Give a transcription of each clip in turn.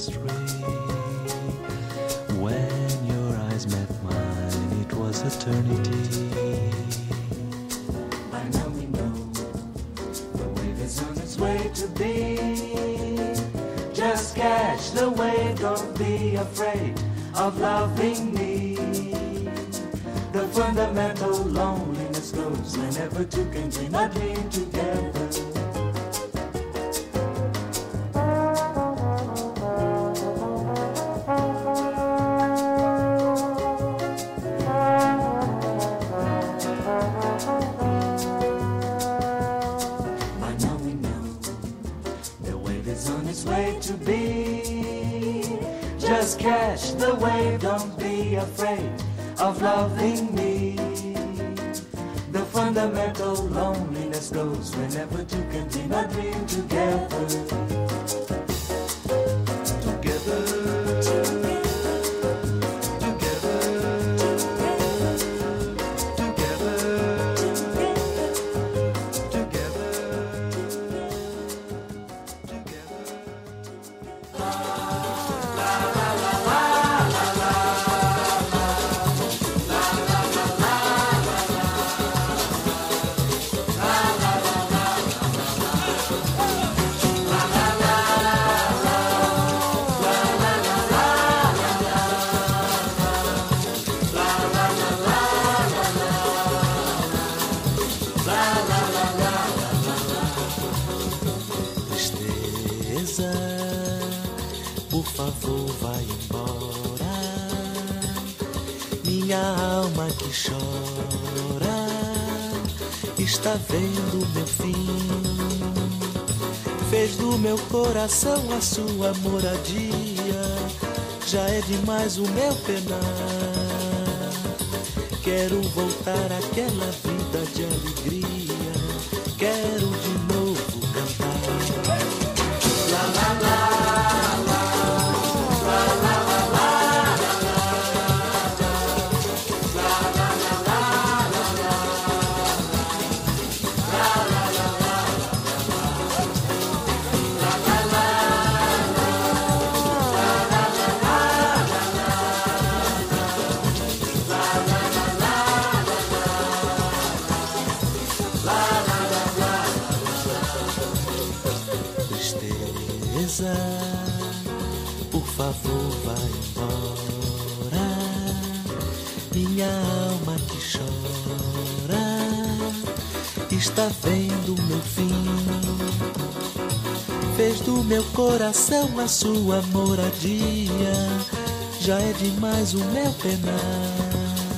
first ray. When your eyes met mine, it was eternity. By now we know the wave is on its way to be. Just catch the wave, don't be afraid of loving me. The fundamental loneliness goes whenever two can dream a dream together. By now we know the wave is on its way to be. Just catch the wave, don't be afraid of loving me. The fundamental loneliness goes whenever two can dream a dream together. Together. Together. Tristeza, por favor, vai embora. Minha alma que chora está vendo meu fim. Fez do meu coração a sua moradia. Já é demais o meu penar. Quero voltar àquela vida de alegria. Quero de novo cantar. La la la. Tristeza, por favor, vai embora. Minha alma que chora está vendo meu fim. Fez do meu coração a sua moradia. Já é demais o meu penar.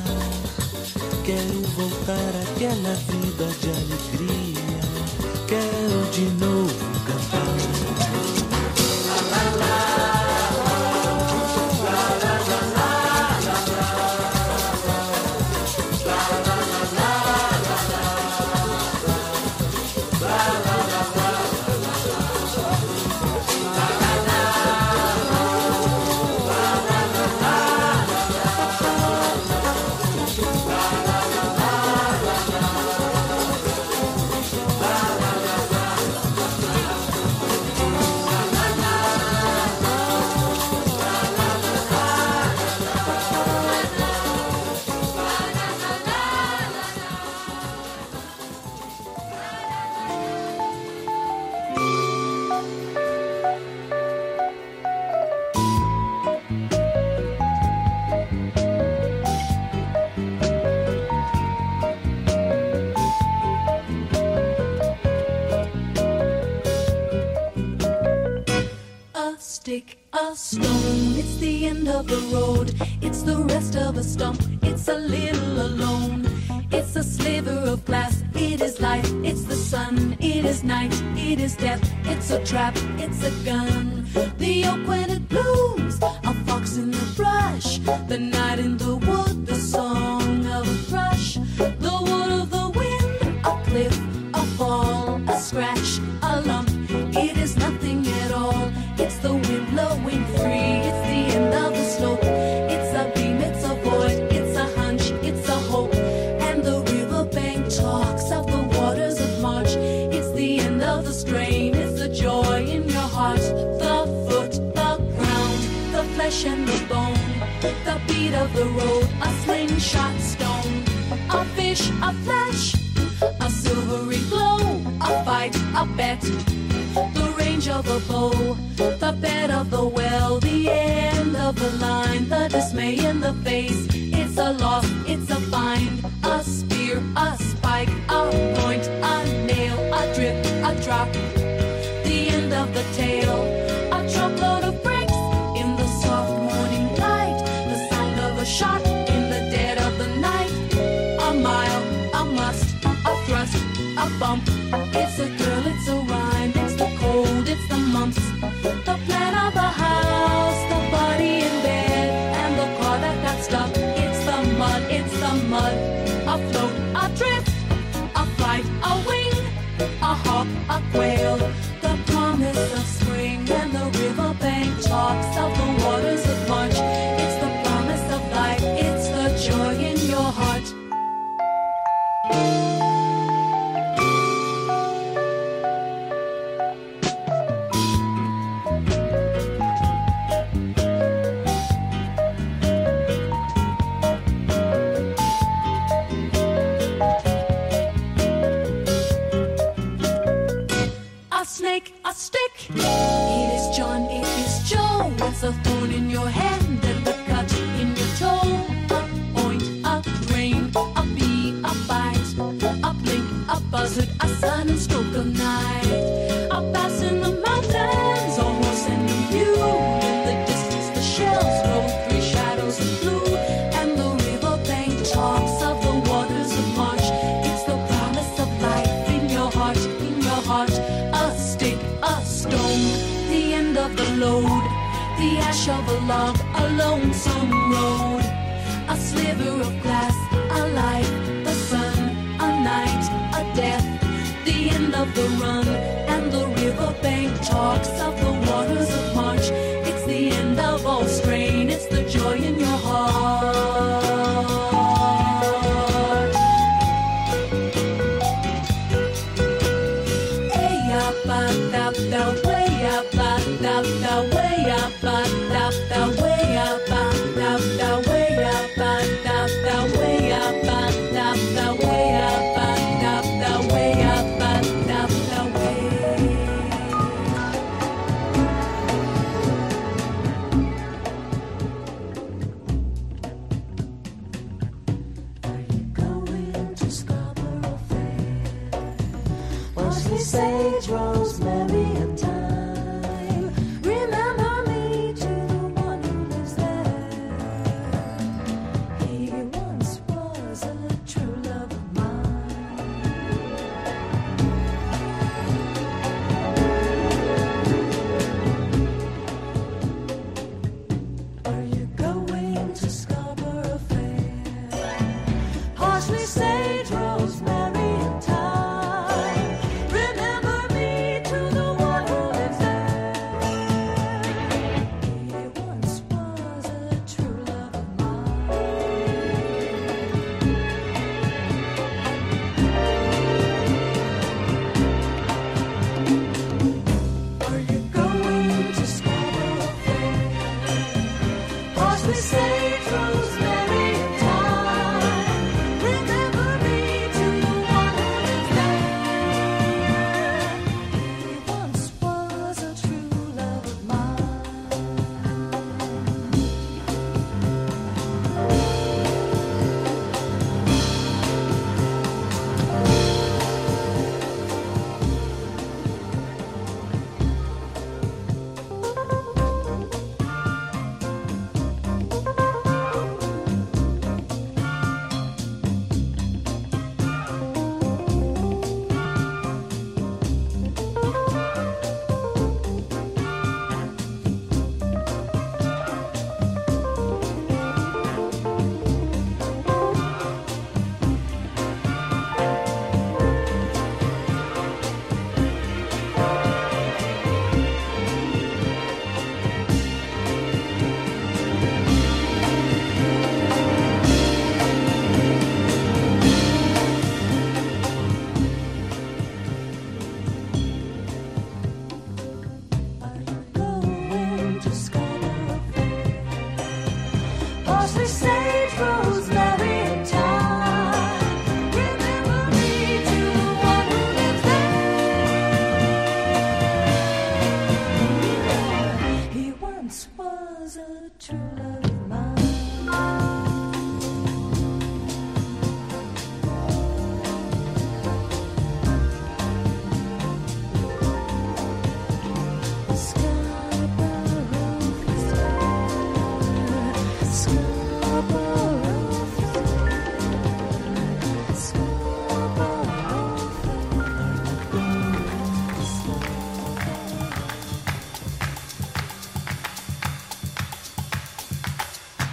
Quero voltar àquela vida de alegria. Quero de novo cantar. La la la. A stone, it's the end of the road. It's the rest of a stump, it's a little alone. It's a sliver of glass, it is light. It's the sun, it is night, it is death. It's a trap, it's a gun. The oak when it blooms, a fox in the brush. The night in the wood, the song of a thrush. The wood of the wind, a cliff, a fall, a scratch, a lump. It is nothing at all. It's the wind blowing free. It's the end of the slope. It's a beam, it's a void. It's a hunch, it's a hope. And the riverbank talks of the waters of March. It's the end of the strain. It's the joy in your heart. The foot, the ground. flesh and the bone, the beat of the road, a slingshot stone, a fish, a flash, a silvery glow, a fight, a bet, the range of a bow, the bed of the well, the end of the line, the dismay in the face. It's a loss, it's a find, a spear, a spike, a point, a nail, a drip, a drop, the end of the tail, a truckload of bricks in the soft morning light, the sound of a shot in the dead of the night, a mile, a must, a thrust, a bump. It's a girl, it's a rhyme, it's the cold, it's the mumps, the plan of the house, the body in bed, and the car that got stuck. It's the mud, a float, a drift, a flight, a wing, a hawk, a quail, the promise of spring, and the riverbank talks of the waters of March. It's the promise of life, it's the joy in your heart. A stick, it is John, it is Joe. It's a thorn in your hand and a cut in your toe. A point, a grain, a bee, a bite, a blink, a buzzard, a sudden stroke of night. A bass in the mountains, almost in view. In the distance the shells roll, three shadows of blue, and the riverbank talks of the waters of March. It's the promise of life in your heart, in your heart. A stick, a stone, the end of the load, the ash of a log, a lonesome road, a sliver of glass, a life, the sun, a night, a death, the end of the run, and the riverbank talks of the waters of March. It's the end of all strain, it's the joy in your heart. Way up, way up, way up, way up, way up, way up.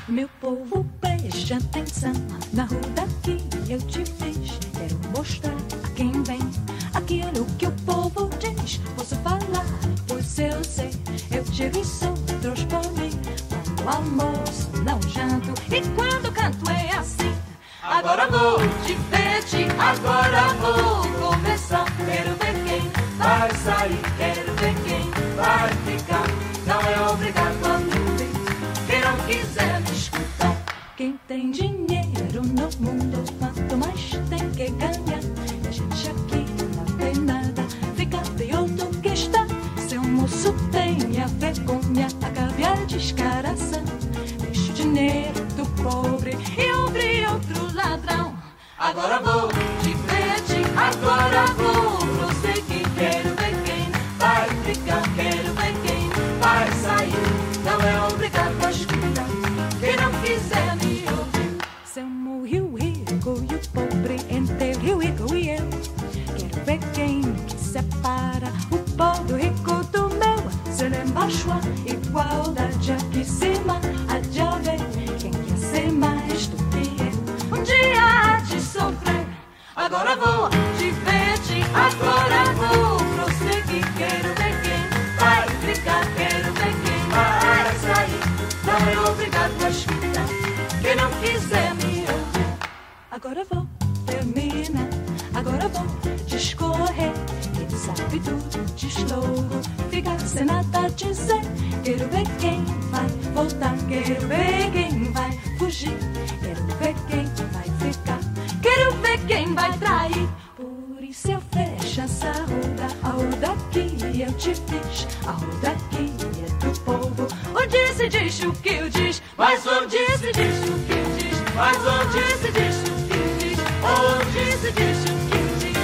Meu povo, preste atenção. Na rua daqui eu te fiz. Quero mostrar a quem vem aquilo que o povo diz. Posso falar, pois eu sei. Eu te vi só, trouxe por mim. Quando almoço, não janto. E quando canto é assim. Agora vou divertir, agora vou começar. Quero ver quem vai sair, quero ver quem vai ficar. Não é obrigado a ouvir, quem não quiser me escutar. Quem tem dinheiro no mundo, quanto mais tem que ganhar. E a gente aqui não tem nada, fica pior do que está. Seu moço tem a vergonha, a caviar descaração. Deixa o dinheiro do pobre e ouvir outro ladrão. Agora vou divertir, agora vou prosseguir. Quero ver quem vai ficar, quero ver quem vai sair. Não é obrigado a escutar, quem não quiser me ouvir. Somos o rico e o pobre, entre o rico e eu. Quero ver quem que separa o pobre rico do meu. Se lá embaixo há igualdade, aqui em cima há de haver. Quem quer ser mais do que eu, um dia há de sofrer. Agora vou divertir, agora vou prosseguir. Quero ver quem vai ficar, quero ver quem vai sair. Não é obrigado a escutar, quem não quiser me ouvir. Agora vou terminar, agora vou discorrer. Quem sabe tudo diz logo, fica sem nada a dizer. Quero ver quem vai voltar, quero ver quem vai fugir. Quero ver quem vai ficar, quero ver quem vai trair. Por isso eu fecho essa roda, a roda que eu te fiz. A roda que é do povo, onde se diz o que eu diz. Mas onde se diz o que eu diz. Mas onde se diz o que eu diz. Onde se diz o que eu diz.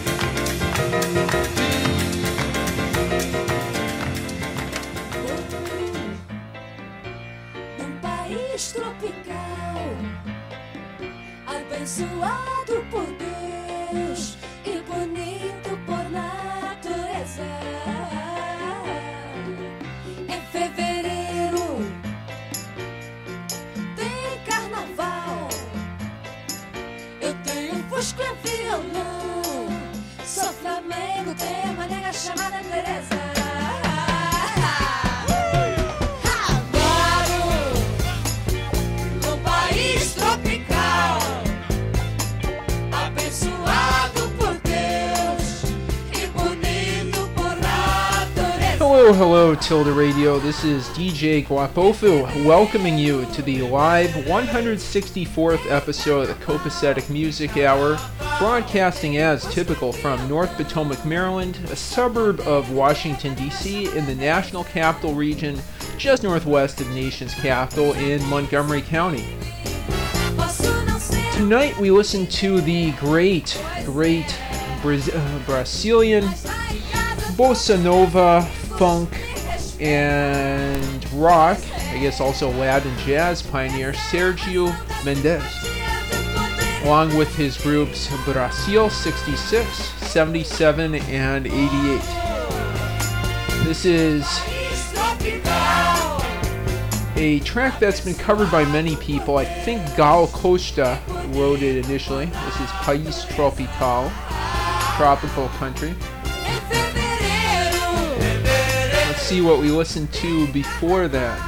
Num país tropical, abençoado por Deus e bonito por natureza. Em fevereiro tem carnaval. Eu tenho fusco e violão. Sou Flamengo, tenho uma nega chamada Teresa. Hello, Tilda Radio. This is DJ Guapofu welcoming you to the live 164th episode of the Copacetic Music Hour, broadcasting as typical from North Potomac, Maryland, a suburb of Washington, D.C., in the National Capital Region, just northwest of the nation's capital in Montgomery County. Tonight we listen to the great Brazilian bossa nova, funk, and rock, I guess also Latin jazz pioneer Sergio Mendes, along with his groups Brasil 66, 77, and 88. This is a track that's been covered by many people. I think Gal Costa wrote it initially. This is País Tropical, tropical country. Let's see what we listened to before that.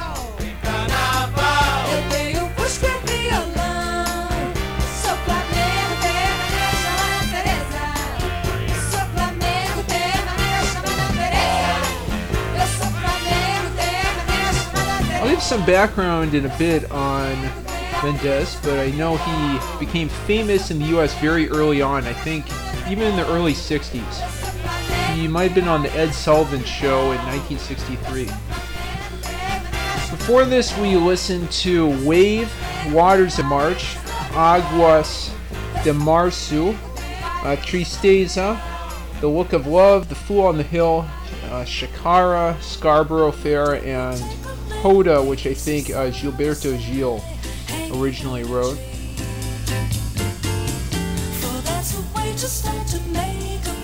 I'll give some background in a bit on Mendes, but I know he became famous in the US very early on, I think even in the early 60s. He might have been on the Ed Sullivan Show in 1963. Before this, we listened to Wave, Waters of March, Aguas de Março, Tristeza, The Look of Love, The Fool on the Hill, Shakara, Scarborough Fair, and Hoda, which I think Gilberto Gil originally wrote.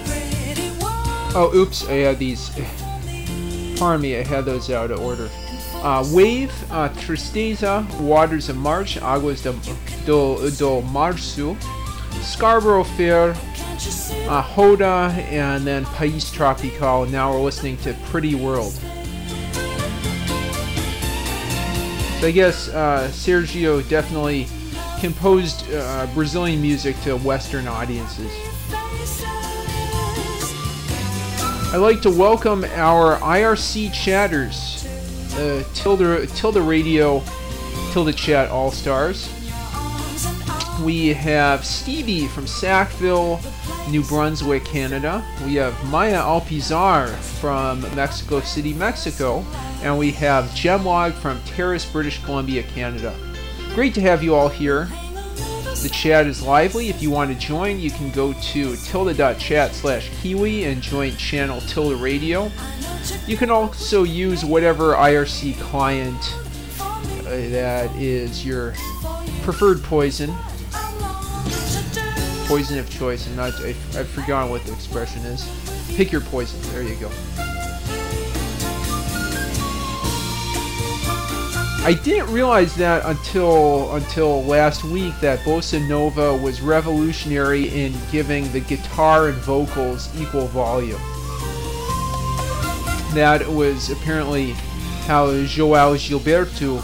Oh, oops, I had these. Pardon me, I had those out of order. Wave, Tristeza, Waters of March, Aguas do Março, Scarborough Fair, Hoda, and then País Tropical. Now we're listening to Pretty World. So I guess Sergio definitely composed Brazilian music to Western audiences. I'd like to welcome our IRC chatters, Tilda Radio, Tilda Chat All-Stars. We have Stevie from Sackville, New Brunswick, Canada. We have Maya Alpizar from Mexico City, Mexico. And we have Gemlog from Terrace, British Columbia, Canada. Great to have you all here. The chat is lively. If you want to join, you can go to tilde.chat/Kiwi and join channel Tilda Radio. You can also use whatever IRC client that is your preferred poison. Poison of choice. I've forgotten what the expression is. Pick your poison. There you go. I didn't realize that until last week that Bossa Nova was revolutionary in giving the guitar and vocals equal volume. That was apparently how João Gilberto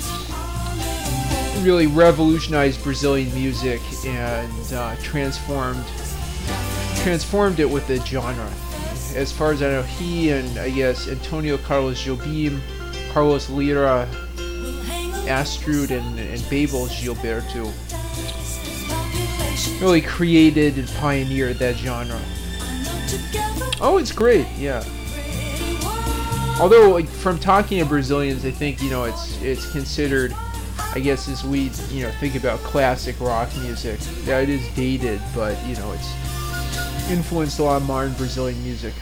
really revolutionized Brazilian music and transformed it with the genre. As far as I know, he and I guess Antonio Carlos Jobim, Carlos Lira, Astrud, and Babel Gilberto really created and pioneered that genre. Oh, it's great, yeah. Although, like, from talking to Brazilians, I think, it's considered, I guess, as we, think about classic rock music, yeah, it is dated, but, it's influenced a lot of modern Brazilian music.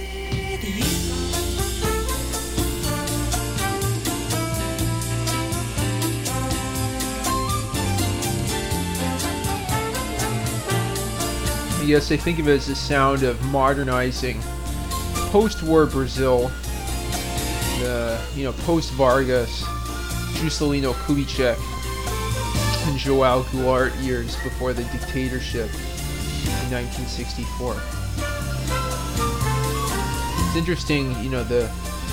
Yes, I think of it as the sound of modernizing post-war Brazil, the post-Vargas, Juscelino Kubitschek, and João Goulart years before the dictatorship in 1964. It's interesting, the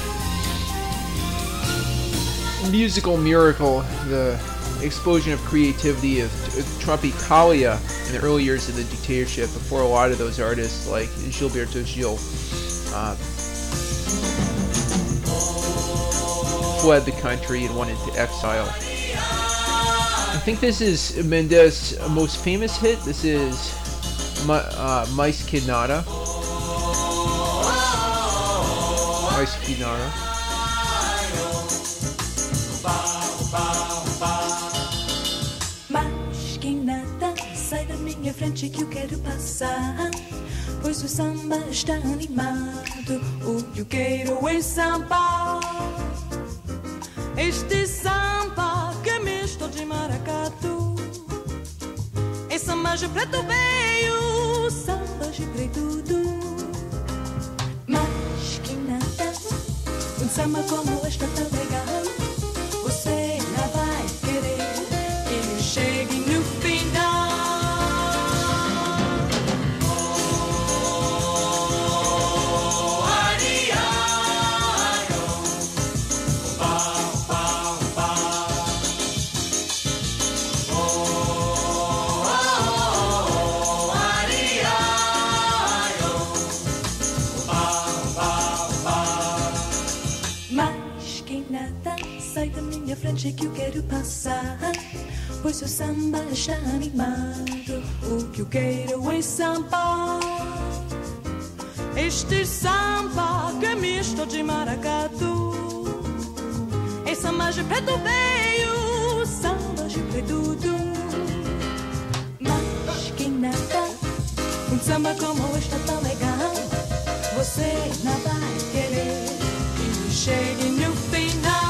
musical miracle, the explosion of creativity of Tropicalia in the early years of the dictatorship, before a lot of those artists like Gilberto Gil fled the country and went into exile. I think this is Mendes' most famous hit. This is Mais Que Nada. Mais Que Nada. Sai da minha frente que eu quero passar, pois o samba está animado. O que eu quero é samba. Este samba que é misto de maracatu. É samba de preto veio, samba de preto. Mas que nada, samba como esta tão legal. Você não vai querer que ele chegue no final. Frente que eu quero passar, pois o samba está animado. O que eu quero é samba. Este samba que é misto de maracatu. É samba de preto veio, samba de preto. Mas que nada, samba como esta tão legal. Você não vai querer que chegue no final.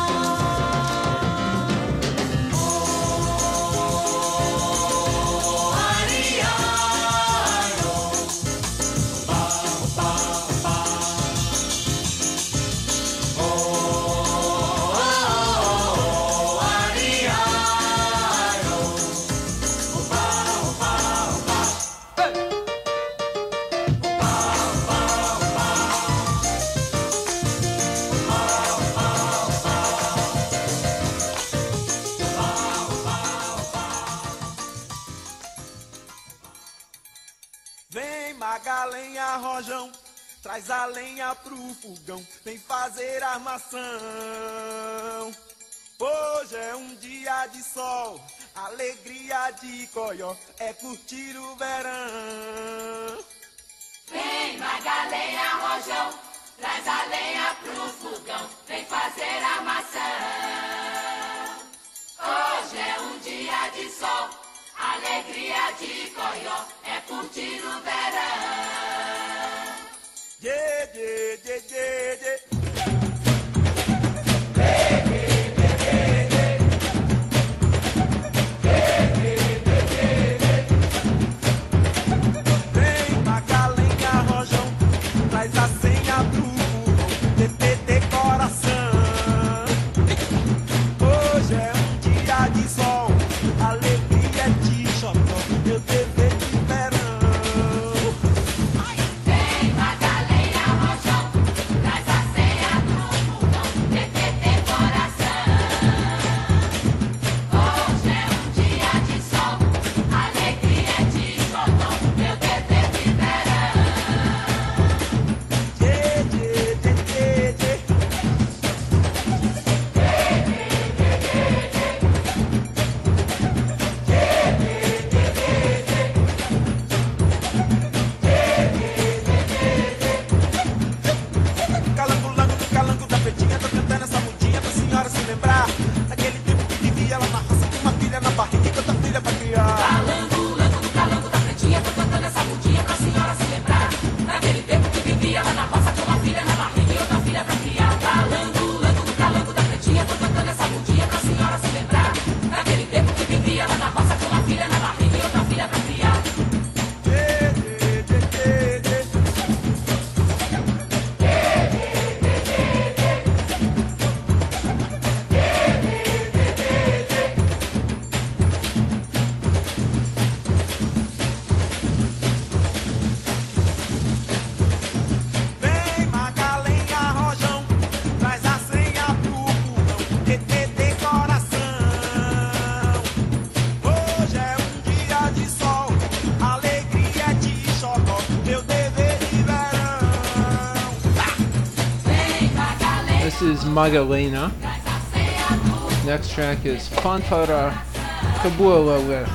a lenha, rojão, traz a lenha pro fogão, vem fazer armação. Hoje é um dia de sol, alegria de coió, é curtir o verão. Vem, Magalenha, rojão, traz a lenha pro fogão, vem fazer armação. Hoje é um dia de sol, alegria de coió, é curtir o verão. Yeah, yeah, yeah, yeah, yeah. This is Magalena. Next track is Fantara Kabulale.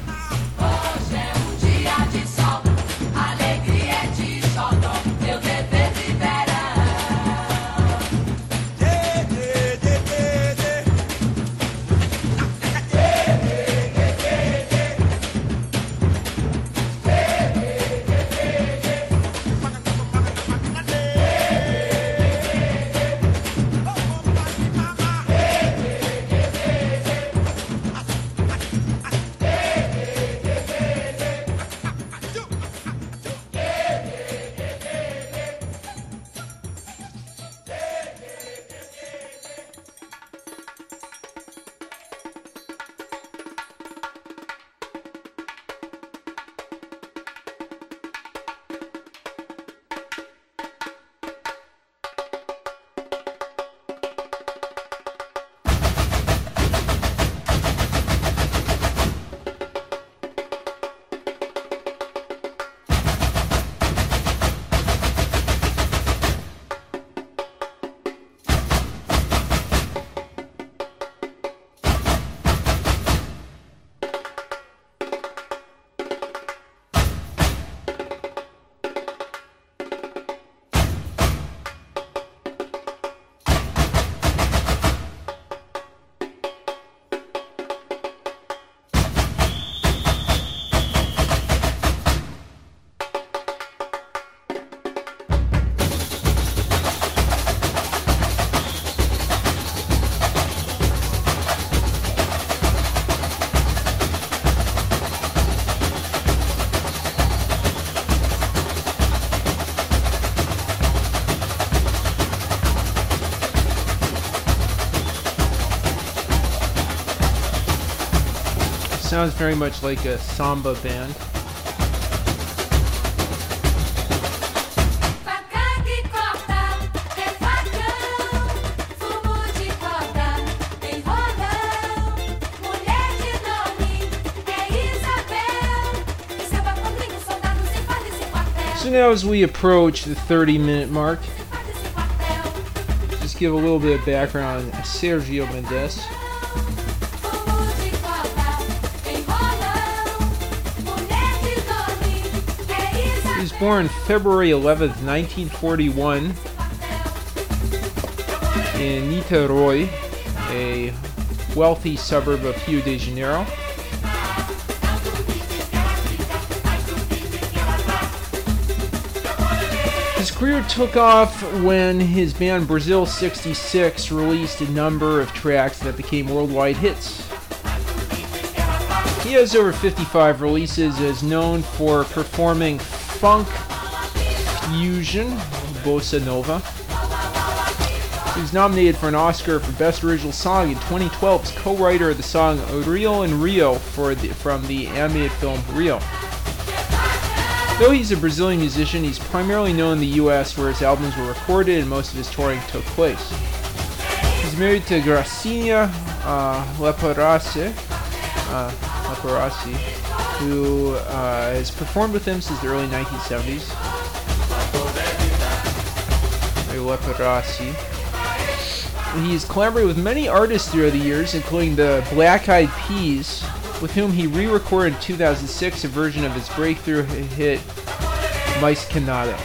Sounds very much like a samba band. now as we approach the 30-minute mark, just give a little bit of background on Sergio Mendes. He was born February 11th, 1941 in Niterói, a wealthy suburb of Rio de Janeiro. His career took off when his band Brazil 66 released a number of tracks that became worldwide hits. He has over 55 releases, is known for performing funk, fusion, bossa nova. He was nominated for an Oscar for Best Original Song in 2012 as co-writer of the song Rio in Rio from the animated film Rio. Though he's a Brazilian musician, he's primarily known in the US where his albums were recorded and most of his touring took place. He's married to Gracinha Leporassi, who has performed with him since the early 1970s. Leporassi. He's collaborated with many artists throughout the years, including the Black Eyed Peas, with whom he re-recorded in 2006 a version of his breakthrough hit, Mais Que Nada.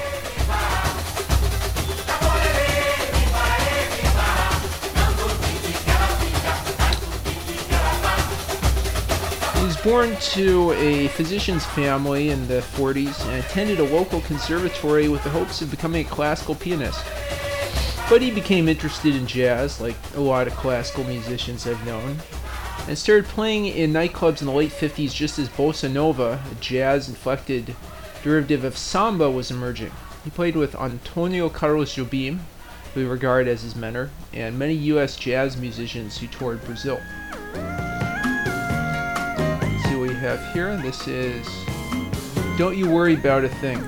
He was born to a physician's family in the 40s and attended a local conservatory with the hopes of becoming a classical pianist. But he became interested in jazz, like a lot of classical musicians I've known, and started playing in nightclubs in the late 50s just as bossa nova, a jazz-inflected derivative of samba, was emerging. He played with Antonio Carlos Jobim, who we regard as his mentor, and many U.S. jazz musicians who toured Brazil. Let's see what we have here. This is Don't You Worry About a Thing.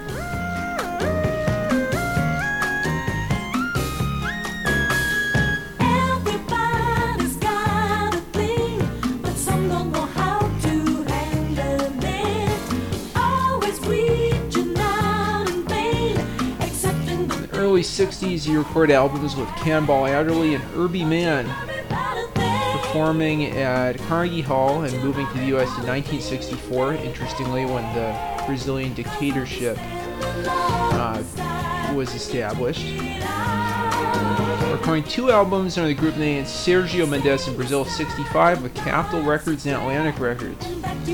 Early 60s, he recorded albums with Cannonball Adderley and Herbie Mann, performing at Carnegie Hall and moving to the U.S. in 1964, interestingly, when the Brazilian dictatorship was established. Recording 2 albums under the group name Sergio Mendes in Brazil 65 with Capitol Records and Atlantic Records.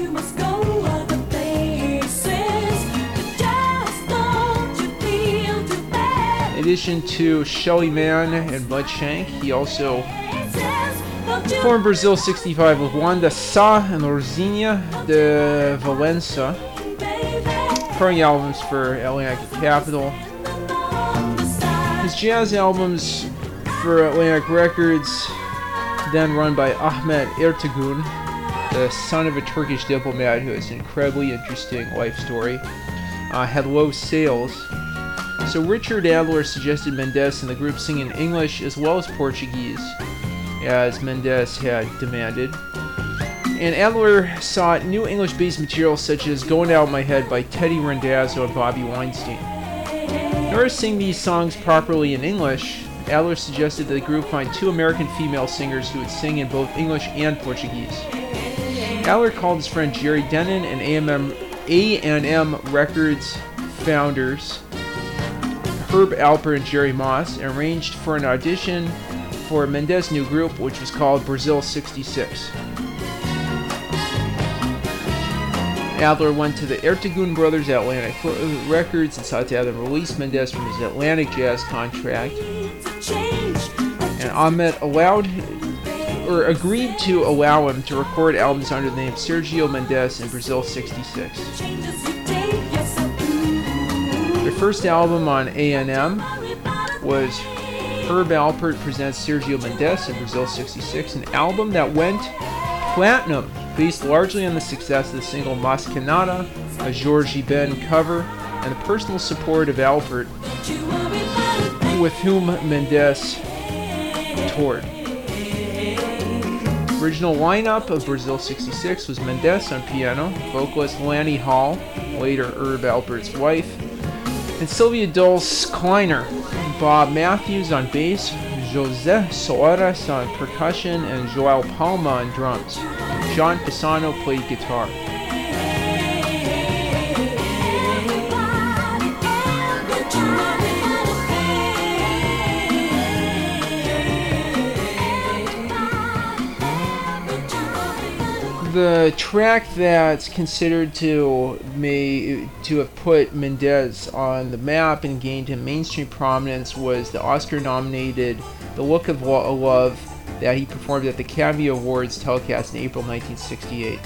In addition to Shelly Manne and Bud Shank, he also performed Brazil 65 with Wanda Sá and Lorzinha de Valença, recording albums for Atlantic Capitol. His jazz albums for Atlantic Records, then run by Ahmet Ertegun, the son of a Turkish diplomat who has an incredibly interesting life story, had low sales. So Richard Adler suggested Mendes and the group sing in English as well as Portuguese, as Mendes had demanded. And Adler sought new English-based material such as Going Out of My Head by Teddy Randazzo and Bobby Weinstein. In order to sing these songs properly in English, Adler suggested that the group find 2 American female singers who would sing in both English and Portuguese. Adler called his friend Jerry Denon and A&M Records founders Herb Alpert and Jerry Moss, and arranged for an audition for Mendes' new group, which was called Brazil 66. Adler went to the Ertegun brothers at Atlantic Records and sought to have them release Mendes from his Atlantic Jazz contract. And Ahmet agreed to allow him to record albums under the name Sergio Mendes in Brazil 66. Their first album on A&M was Herb Alpert Presents Sergio Mendes in Brazil 66, an album that went platinum, based largely on the success of the single Mais Que Nada, a Jorge Ben cover, and the personal support of Alpert, with whom Mendes toured. The original lineup of Brazil 66 was Mendes on piano, vocalist Lani Hall, later Herb Alpert's wife, and Sylvia Dulce Kleiner, Bob Matthews on bass, José Soares on percussion, and João Palma on drums. John Pisano played guitar. The track that's considered to have put Mendes on the map and gained him mainstream prominence was the Oscar-nominated "The Look of Love" that he performed at the Academy Awards telecast in April 1968.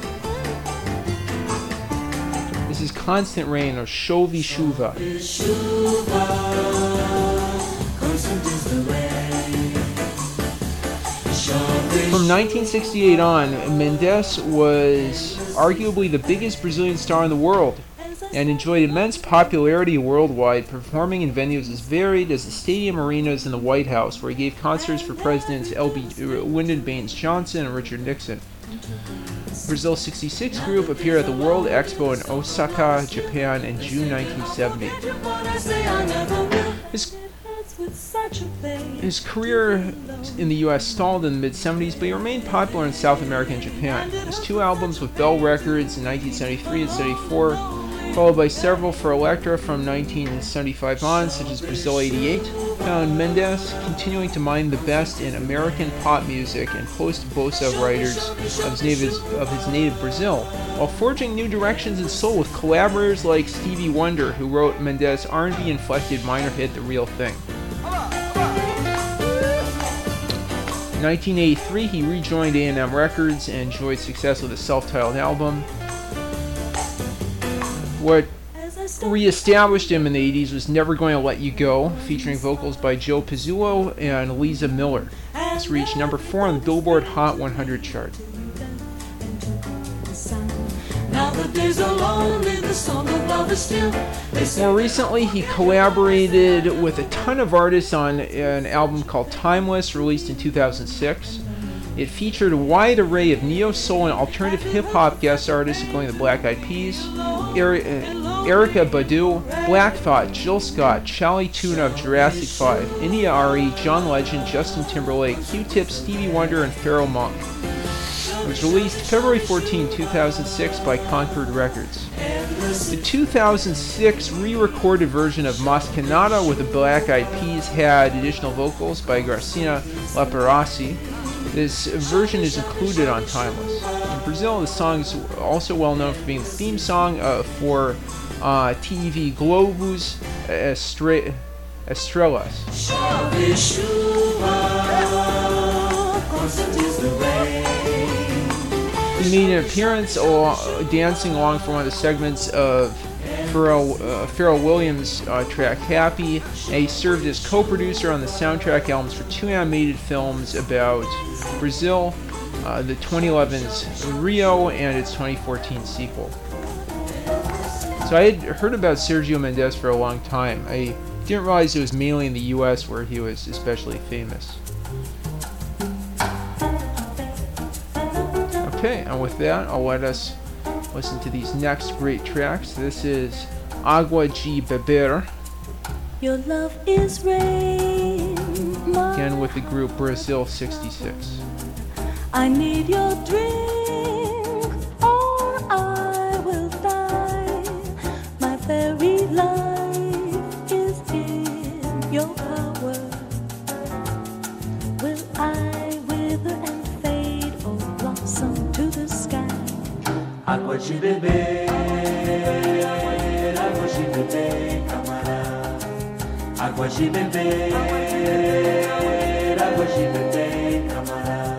This is "Constant Rain" or "Chove Chuva." From 1968 on, Mendes was arguably the biggest Brazilian star in the world and enjoyed immense popularity worldwide, performing in venues as varied as the stadium arenas and the White House, where he gave concerts for Presidents Lyndon Baines Johnson and Richard Nixon. Brazil 66 group appeared at the World Expo in Osaka, Japan in June 1970. His career in the U.S. stalled in the mid-70s, but he remained popular in South America and Japan. His two albums with Bell Records in 1973 and 74, followed by several for Elektra from 1975 on, such as Brazil 88, found Mendes continuing to mine the best in American pop music and post-bossa writers of his native Brazil, while forging new directions in soul with collaborators like Stevie Wonder, who wrote Mendes' R&B-inflected minor hit The Real Thing. In 1983, he rejoined A&M Records and enjoyed success with a self-titled album. What re-established him in the 80s was Never Going to Let You Go, featuring vocals by Joe Pizzullo and Lisa Miller. This reached number 4 on the Billboard Hot 100 chart. More recently, he collaborated with a ton of artists on an album called Timeless, released in 2006. It featured a wide array of neo-soul and alternative hip-hop guest artists, including the Black Eyed Peas, Erykah Badu, Black Thought, Jill Scott, Charlie Tuna of Jurassic 5, India Arie, John Legend, Justin Timberlake, Q-Tip, Stevie Wonder, and Pharoah Monch. It was released February 14, 2006 by Concord Records. The 2006 re-recorded version of Mas Que Nada with the Black Eyed Peas had additional vocals by Garcia Laperassi. This version is included on Timeless. In Brazil, the song is also well known for being the theme song for TV Globo's Estrelas. He made an appearance dancing along for one of the segments of Pharrell Williams' track Happy, and he served as co-producer on the soundtrack albums for two animated films about Brazil, the 2011's Rio and its 2014 sequel. So I had heard about Sergio Mendes for a long time. I didn't realize it was mainly in the US where he was especially famous. Okay, and with that, I'll let us listen to these next great tracks. This is Agua de Beber. Your love is rain. Again with the group Brazil 66. I need your drink or I will die. My very life is in your power. Will I wither and fade or blossom to the sky? Água de beber, água de beber, camarada. Água de beber, água de beber, camarada.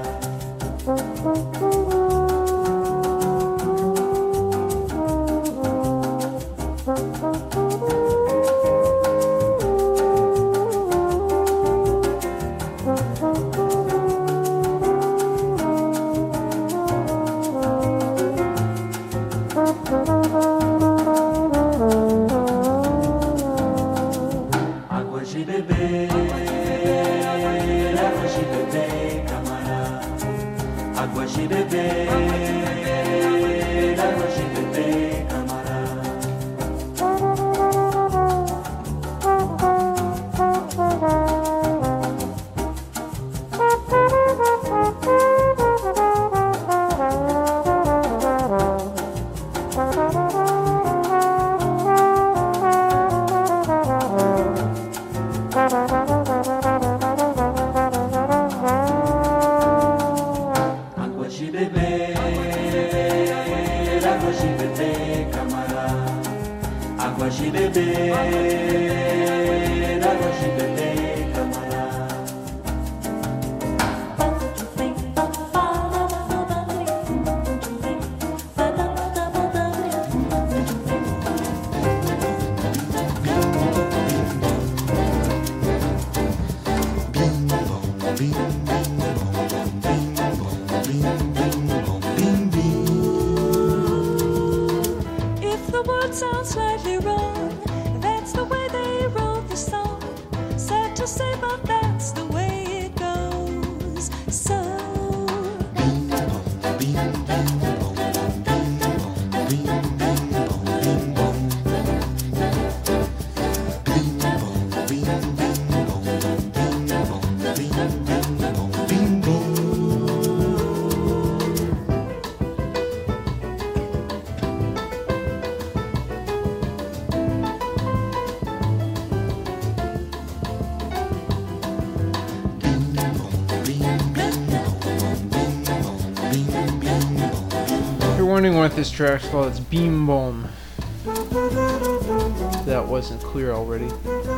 If the words sound slightly wrong, that's the way they wrote the song. Sad to say, but that's the way it goes. So wondering what this track's called. It's Beam Boom. That wasn't clear already.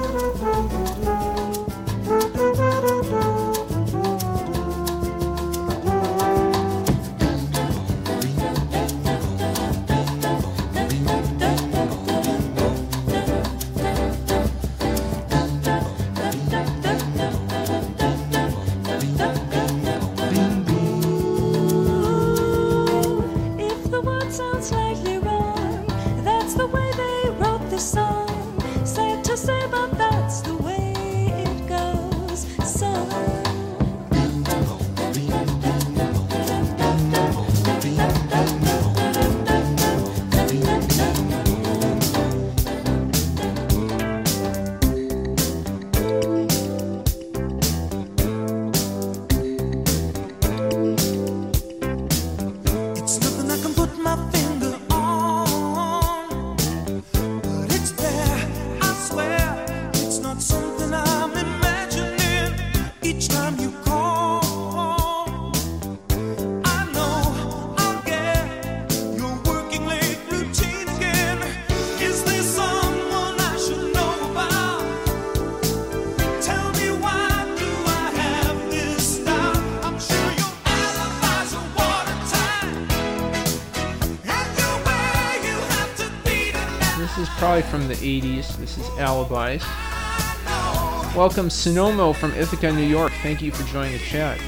Probably from the 80s. This is Alibis. Welcome Sonomo from Ithaca, New York. Thank you for joining the chat.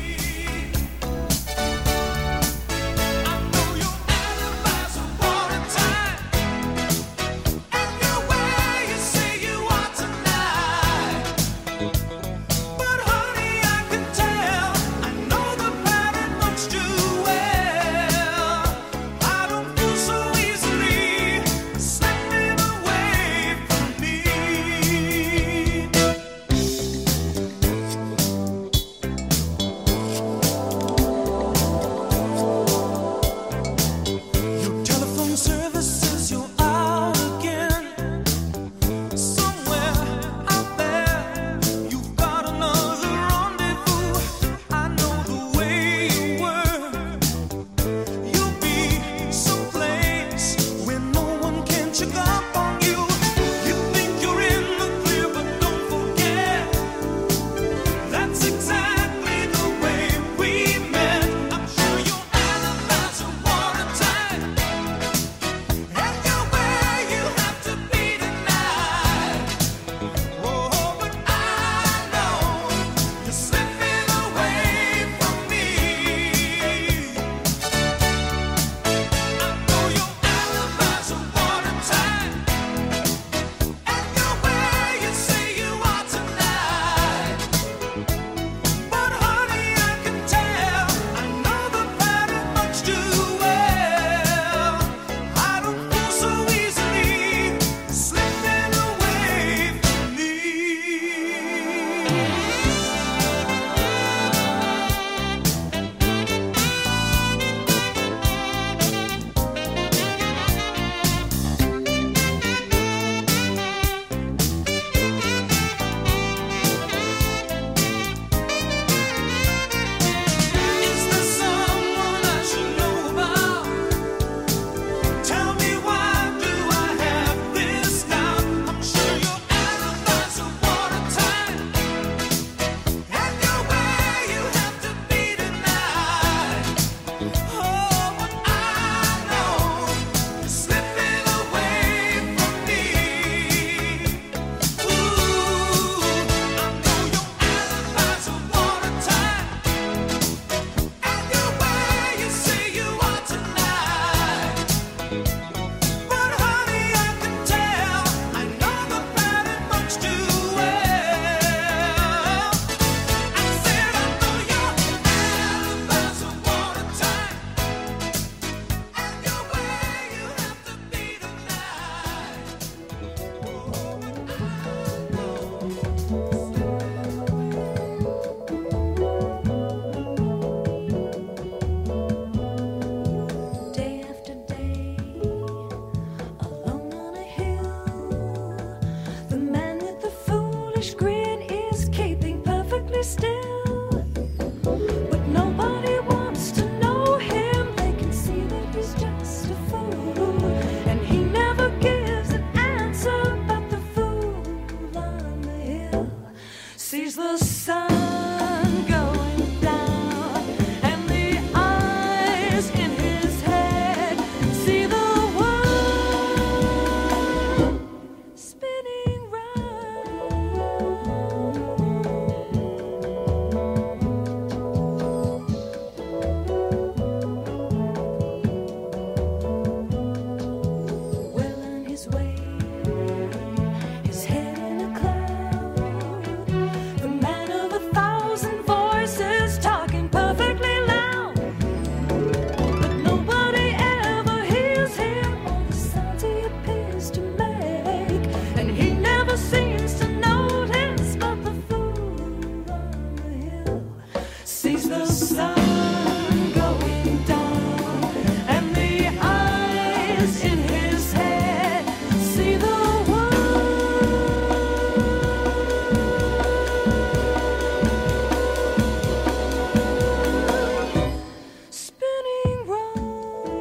sees the sun going down, and the eyes in his head see the spinning round.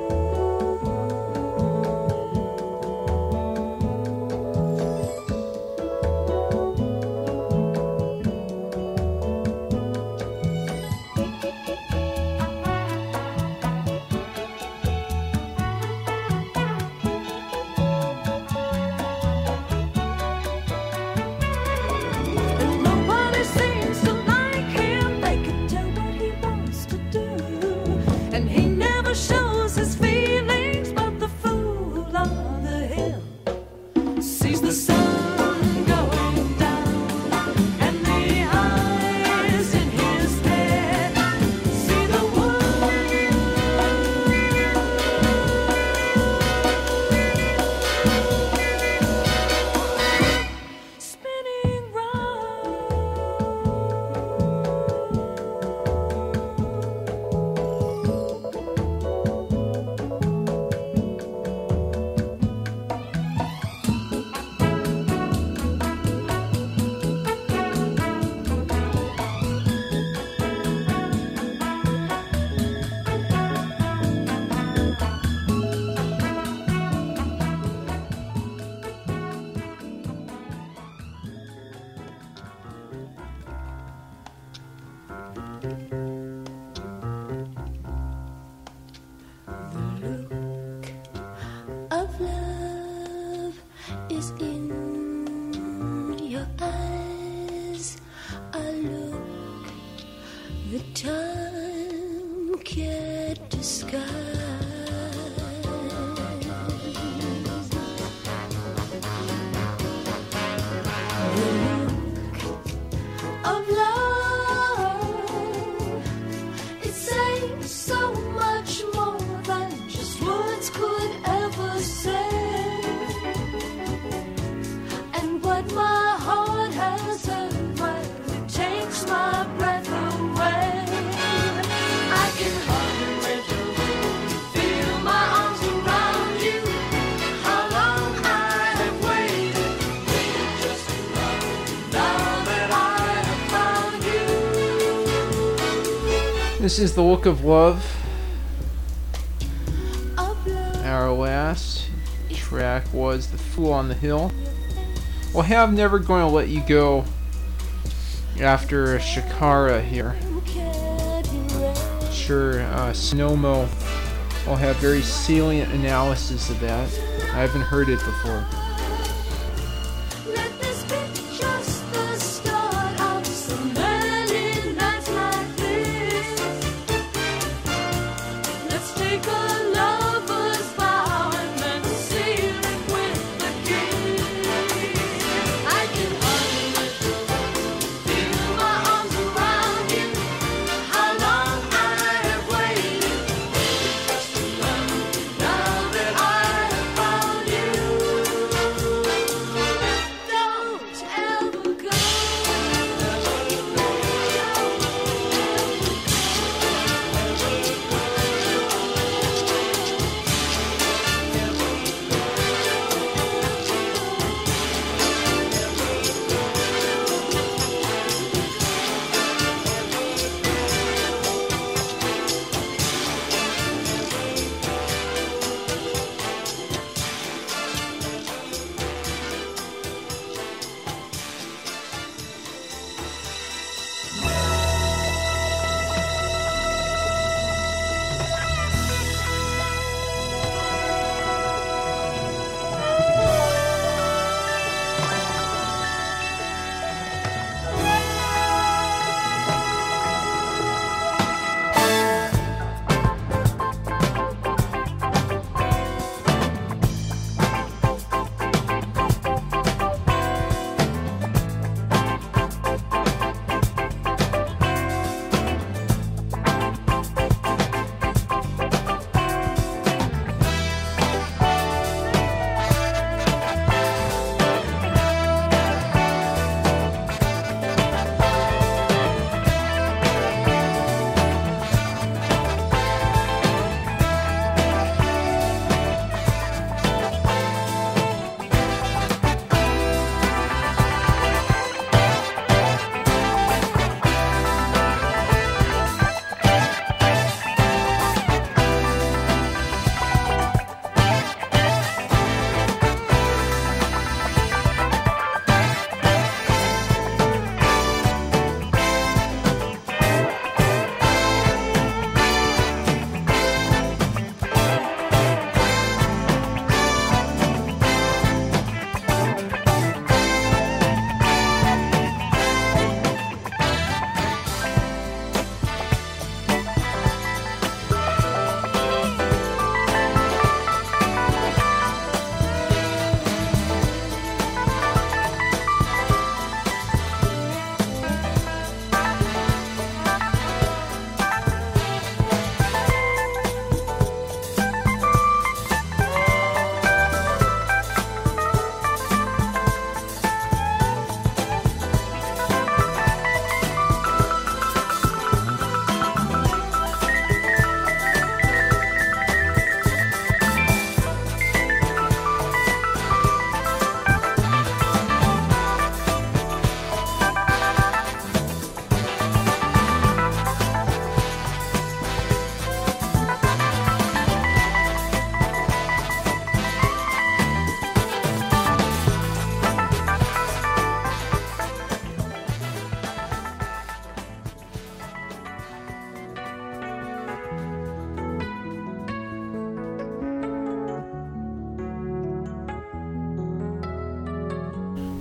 And nobody seems to like him. They can tell what he wants to do, and he never shows his feelings. But the fool on the hill sees the sun going down, and the eyes in his head see the spinning round. Of love is in your eyes. A look that time can't disguise. The look of love, it says so much more than just words could ever say. And what my heart has heard, well, it takes my breath away. I can hardly wait to feel my arms around you. How long I have waited, just to love you. Now that I have found you. This is The Look of Love. Of love. Our last track was The Fool on the Hill. Well, hey, I'm never going to let you go after Shakara here. Sure, Snowmo will have very salient analysis of that. I haven't heard it before. Let this be just the start of some many nights like this. Let's take a lover's vow and then seal it with a kiss. I can hardly wait to feel my arms around you. How long I have waited, just to love you. Now that I have found you.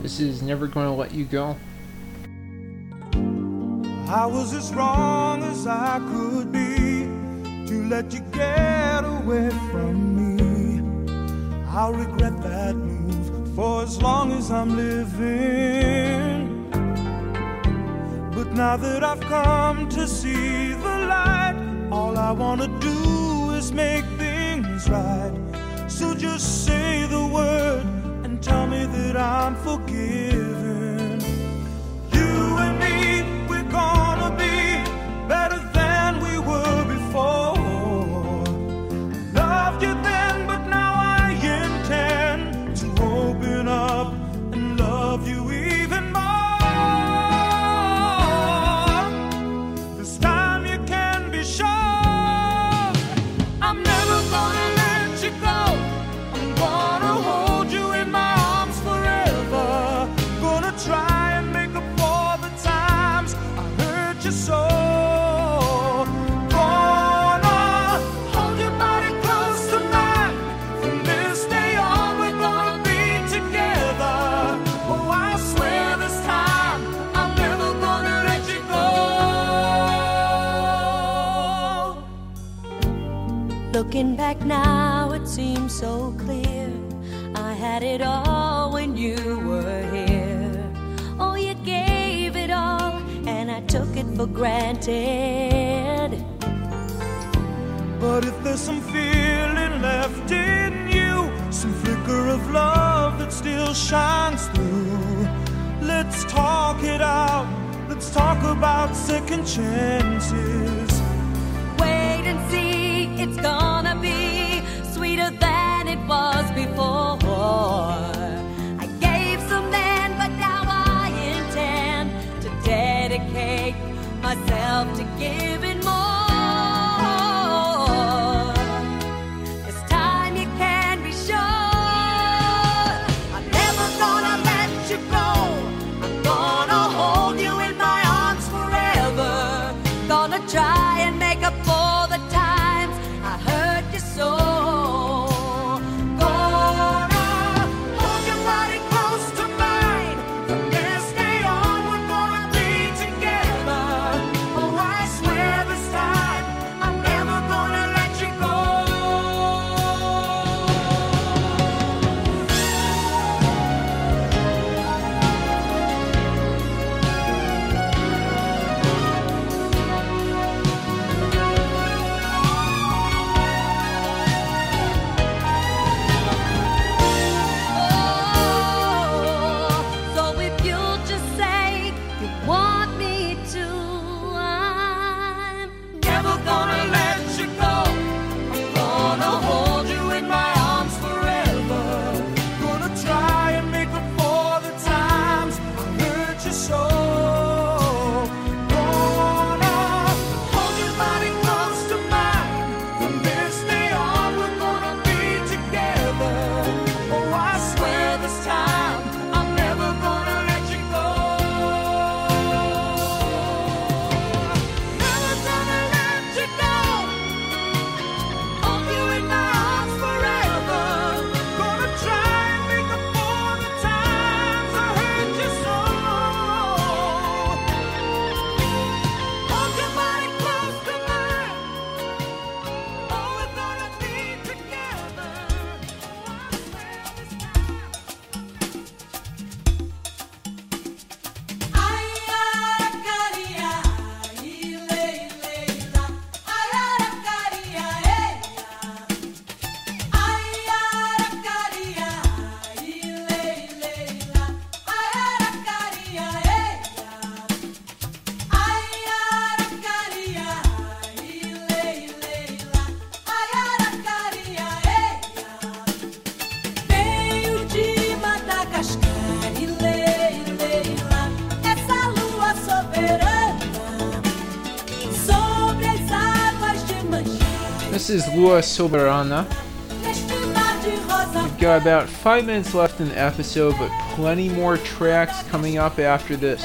This is Never Gonna Let You Go. I was as wrong as I could be to let you get away from me. I'll regret that move for as long as I'm living. But now that I've come to see the light, all I wanna do is make things right. So just say the word and tell me that I'm forgiven. You and me, we're gonna be better than we were before. Loved you then, but now I intend to open up and love you even more. This time you can be sure I'm never gonna let you go. I'm gonna hold you in my arms forever. Gonna try and make up for the times I hurt you so. Gonna hold your body close to mine. From this day on we're gonna be together. Oh, I swear this time I'm never gonna let you go. Looking back now, it seems so clear. I had it all when you were here. Oh, you gave it all, and I took it for granted. But if there's some feeling left in you, some flicker of love that still shines through, let's talk it out. Let's talk about second chances. Wait and see, it's gonna be sweeter than it was before. I gave some then, but now I intend to dedicate myself to giving more. This time you can be sure I'm never gonna let you go. I'm gonna hold you in my arms forever. Gonna try and make up for the times I hurt you so. Gonna hold your body close to mine. From this day on we're gonna be together. Oh, I swear this time I'm never gonna let you go. So if you'll just say you want me to, I'm never gonna let you go. I'm gonna hold you in my arms forever. Gonna try and make up for the times I hurt you so. Gonna hold your body close to mine. From this day on we're gonna be together. Oh, I swear this time I'm never gonna let you go. Never gonna let you go. Hold you in my arms forever. Gonna try and make up for the times I hurt you so. Hold your body close to mine. Oh, we're gonna be together. Oh, I swear this time. Veio de Madagascar e Leila, essa lua soberana sobre as águas de manchar. This is Lua Soberana. Neste mar de rosa We've got about 5 minutes left in the episode, but plenty more tracks coming up after this.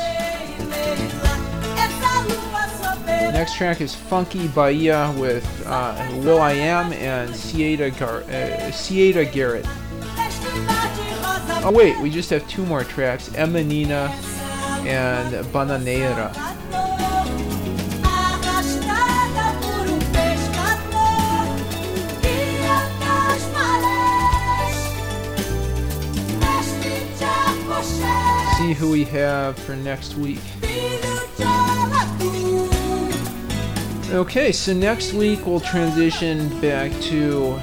essa lua soberana. Next track is Funky Bahia with Will.i.am and Cieda Garrett. Neste mar de rosa Oh wait, we just have 2 more tracks, Emanina and Bananeira. See who we have for next week. Okay, so next week we'll transition back to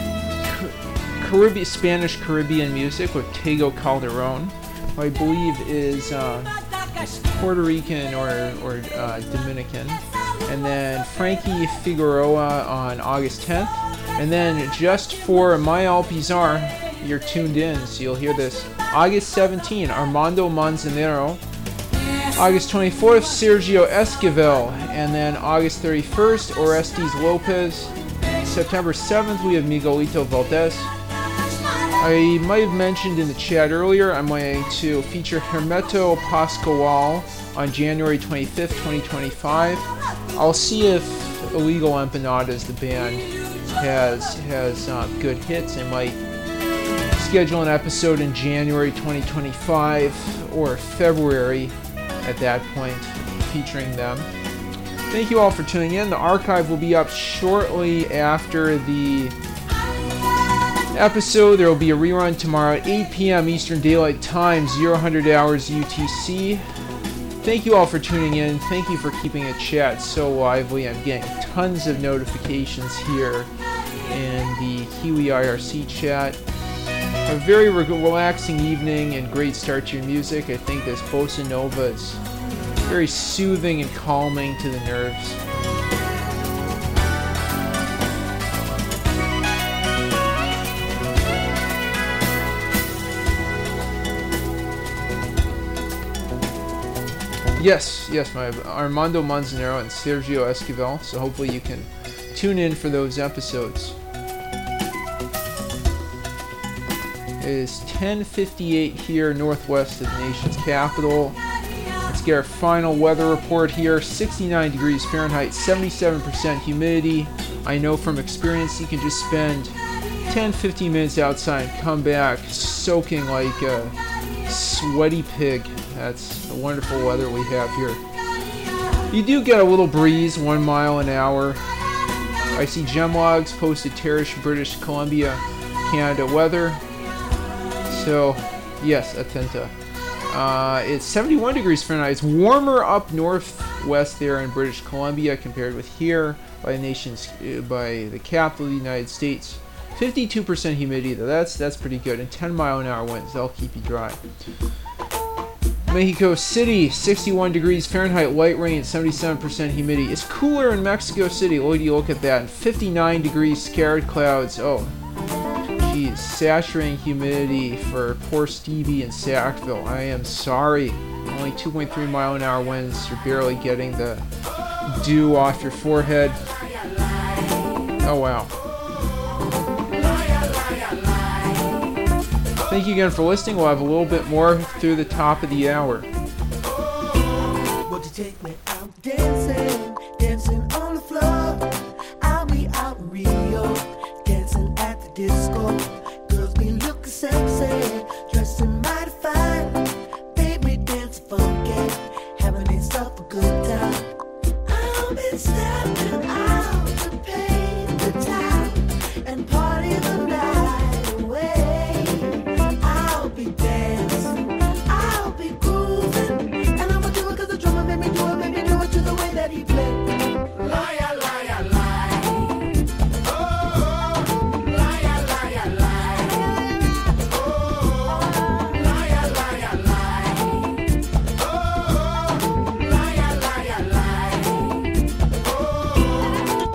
Spanish Caribbean music with Tego Calderon, who I believe is Puerto Rican or Dominican, and then Frankie Figueroa on August 10th, and then just for My Alpizar, you're tuned in, so you'll hear this. August 17, Armando Manzanero. August 24th, Sergio Esquivel, and then August 31st, Orestes Lopez. September 7th, we have Miguelito Valdez. I might have mentioned in the chat earlier, I'm going to feature Hermeto Pascual on January 25th, 2025. I'll see if Illegal Empanadas, the band, has good hits. I might schedule an episode in January 2025 or February at that point featuring them. Thank you all for tuning in. The archive will be up shortly after the episode. There will be a rerun tomorrow at 8 p.m. Eastern Daylight Time, 0000 hours UTC. Thank you all for tuning in. Thank you for keeping the chat so lively. I'm getting tons of notifications here in the Kiwi IRC chat. A very relaxing evening and great start to your music. I think this bossa nova is very soothing and calming to the nerves. Yes, my Armando Manzanero and Sergio Esquivel, so hopefully you can tune in for those episodes. It is 10:58 here northwest of the nation's capital. Let's get our final weather report here. 69 degrees Fahrenheit, 77% humidity. I know from experience you can just spend 10-15 minutes outside and come back soaking like a sweaty pig. That's the wonderful weather we have here. You do get a little breeze, 1 mile an hour. I see Gemlogs posted Terrace, British Columbia, Canada weather. So, yes, atenta. It's 71 degrees Fahrenheit. It's warmer up northwest there in British Columbia compared with here by the capital of the United States. 52% humidity though. That's pretty good. And 10-mile-an-hour winds. That'll keep you dry. Mexico City, 61 degrees Fahrenheit, light rain, 77% humidity. It's cooler in Mexico City. Look at that. And 59 degrees, scattered clouds. Oh, geez. Saturating humidity for poor Stevie in Sackville. I am sorry. Only 2.3 mile-an-hour winds. You're barely getting the dew off your forehead. Oh, wow. Thank you again for listening. We'll have a little bit more through the top of the hour. Would you take me out dancing?